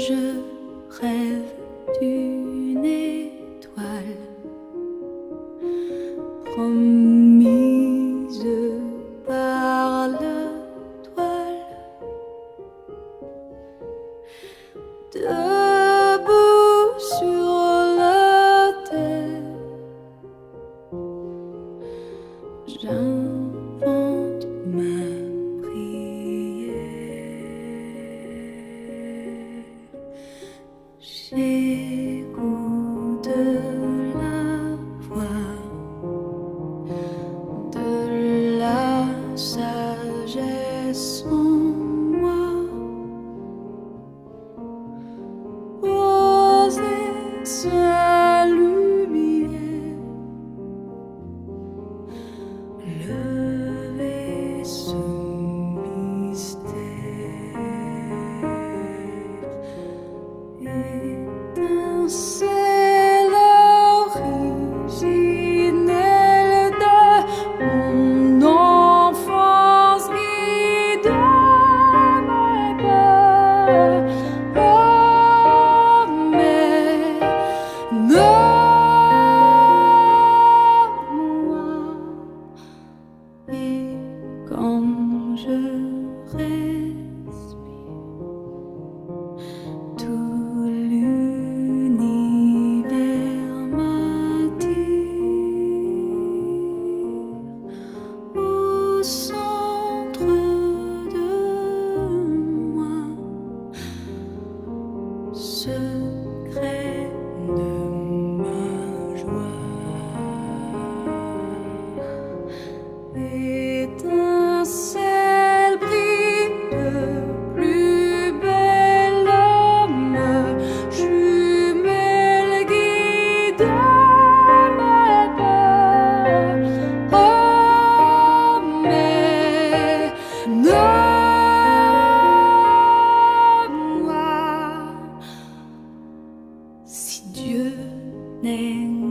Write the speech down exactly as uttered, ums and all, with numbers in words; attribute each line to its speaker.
Speaker 1: je rêve d'une étoile promise par la toile, debout sur la terre, j'invente ma prière. J'écoute la voix de la sagesse en moi, poser sa lumière, lever ce mystère, étincelle originelle de mon enfance qui de mes peurs. Oh, mais nomme-moi, et quand je respire, tout l'univers m'attire au centre de moi, secret de ma joie, étincelle brille de plus belle âme, jumelle guide mes peurs. Oh, mais nomme-moi, si Dieu n'est